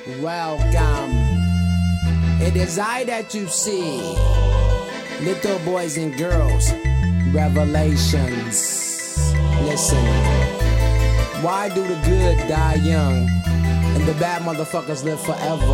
Welcome. It is I that you see, little boys and girls, revelations. Listen, why do the good die young and the bad motherfuckers live forever?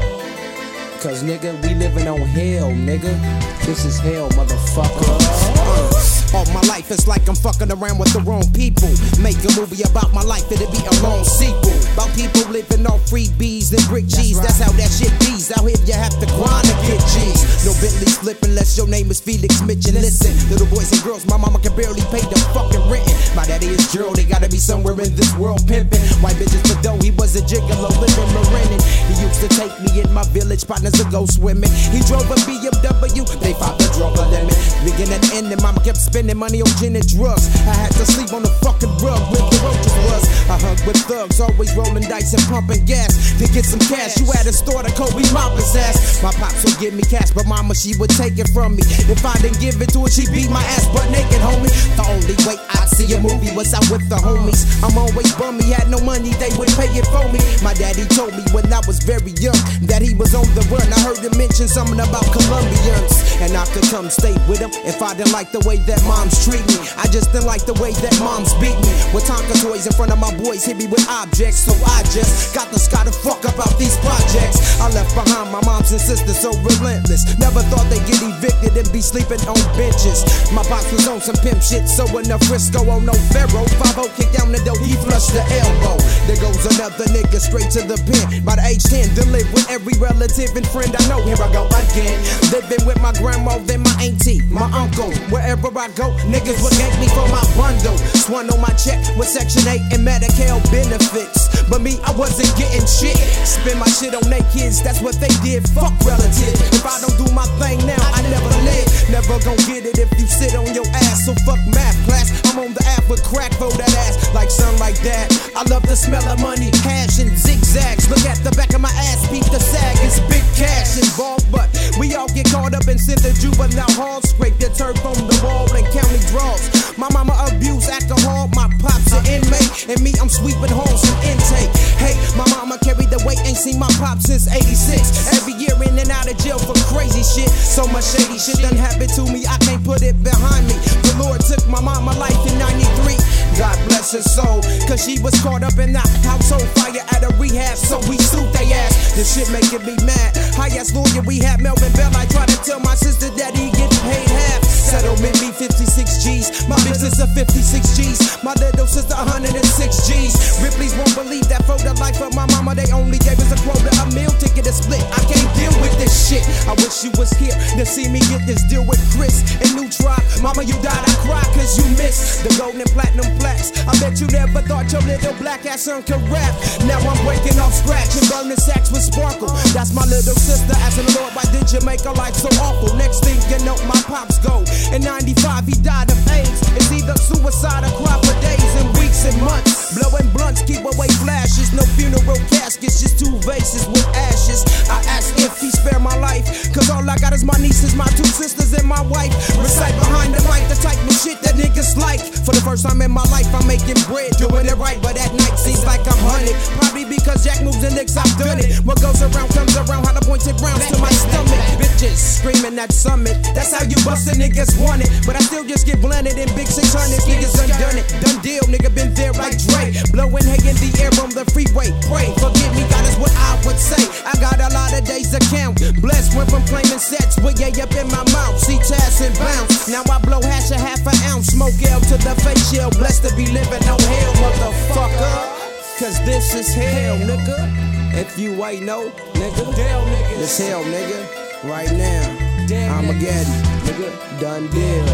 Cause nigga, we living on hell, nigga. This is hell, motherfucker. All my life it's like I'm fucking around with the wrong people. Make a movie about my life, it'll be a long sequel. About people living off freebies and brick G's. That's how that shit bees. Out here you have to grind to get G's. No Bentley slip unless your name is Felix Mitchell. Listen, little boys and girls, my mama can barely pay the fucking rent. My daddy is Gerald, they gotta be somewhere in this world pimping. White bitches for dough, he was a gigolo living Marin. He used to take me in my village partners to go swimming. He drove a BMW, they fought the drug limit. Beginning and ending, mama kept spending money on gin and drugs. I had to sleep on the fucking rug where the roaches was. I hung with thugs, always rolling dice and pumping gas to get some cash. You had a store to Kobe Mama's ass. My pops would give me cash, but mama, she would take it from me. If I didn't give it to her, she beat my ass butt naked, homie. The only way I'd see a movie was out with the homies. I'm always bummy, had no money, they would pay it for me. My daddy told me when I was very young that he was on the run. I heard him mention something about Colombians, and I could come stay with him if I didn't like the way that moms treat me. I just didn't like the way that moms beat me. With Tonka toys in front of my boys, hit me with objects, so I just got the sky to fuck about these projects. I left behind my moms and sisters so relentless. Never thought they'd get evicted and be sleeping on benches. My pops was on some pimp shit, so enough Frisco on no Pharaoh. 5-0 kicked down the door, he flushed the elbow. There goes another nigga straight to the pen. By the age 10, to live with every relative and friend I know. Here I go again, living with my grandma, then my auntie, my uncle. Wherever I go, niggas would gank me for my bundle. Swan on my check with Section 8 and Medicare benefits. But me, I wasn't getting shit. Spend my shit on they kids, that's what they did. Fuck relatives. If I don't do my thing now, I never live. Never gon' get it if you sit on your ass. So fuck math class. I'm on the app with crack for that ass. Like something like that. I love the smell of money, cash and zigzags. Look at the back of my ass, peep the sag. It's big cash involved, but we all get caught up and sent to juvenile hall. Scrape the turf on the wall and county draws. My mama abused alcohol, my pop's an inmate, and me, I'm sweeping holes from intake. Hey, my mama carried the weight, ain't seen my pop since 86. Every year in and out of jail for crazy shit. So much shady shit done happened to me, I can't put it behind me. The Lord took my mama life in 93. God bless her soul, cause she was caught up in that household fire at a rehab, so we sued they ass. This shit making me mad. Highest lawyer we had, Melvin Bell. I tried to tell my sister that he get paid half. Settlement me 56 G's. My business a 56 G's. My little sister 106 G's. Ripley's won't believe that for the life of my mama, they only gave us a quota, a meal ticket, a split. I can't deal with this shit. I wish you was here to see me get this deal with Chris and New Tribe. Mama, you died, I cry cause you missed the gold and platinum plaques. I bet you never thought your little black ass son could rap. Now I'm breaking off scratch and burning sacks with sparkle. That's my little sister asking the Lord, why did you make her life so awful? Next thing you know, my pops go. In 95, he died of AIDS. It's either suicide or cry for days and weeks and months. Blowing blunts, keep away flashes. No funeral caskets, just 2 vases with ashes. I ask if he spare my life, cause all I got is my nieces, my 2 sisters, and my wife. Recite behind the mic the type of shit that niggas like. For the first time in my life, I'm making bread, doing it right, but at night seems like I'm hunted. Probably because Jack moves and licks, I've done it. What goes around comes around, how the pointed rounds to my stomach. Bitches screaming at summit, that's how you bust a niggas want it. But I still just get blended in big 600. Niggas done it, done deal, nigga been there like Dre. Blowing hay in the air on the freeway. Pray, forgive me, God is what I would say. I got a lot of days to count. Blessed went from claiming sets with yay up in my mouth. See tass and bounce. Now I blow hash a half an ounce. Smoke L to the face shell. Blessed to be living on hell, motherfucker. Cause this is hell, nigga. If you ain't know, nigga, this hell, nigga. Right now. Armageddon, nigga, done deal,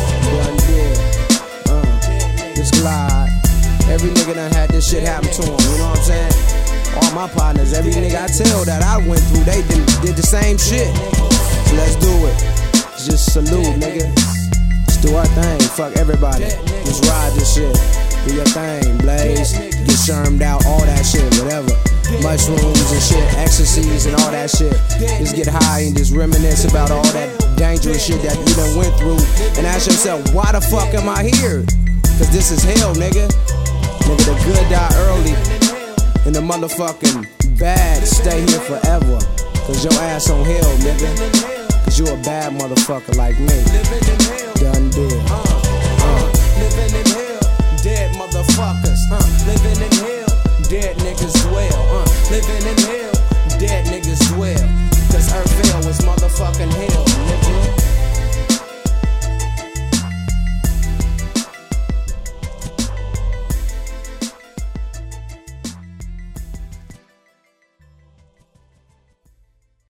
this glide. Every nigga done had this shit happen to him, you know what I'm saying? All my partners, every nigga I tell that I went through, they did the same shit. So let's do it. Just salute, nigga. Let's do our thing, fuck everybody. Just ride this shit. Do your thing, blaze. Get shermed out, all that shit, whatever. Mushrooms and shit, ecstasies and all that shit. Just get high and just reminisce about all that dangerous shit that you done went through. And ask yourself, why the fuck am I here? Cause this is hell, nigga. Nigga, the good die early. And the motherfucking bad, stay here forever. Cause your ass on hell, nigga. Cause you a bad motherfucker like me. Done deal. Living in hell, dead motherfuckers. Living in hell, dead niggas dwell. Living in hell, dead niggas dwell. Cause Earthville is motherfucking hell.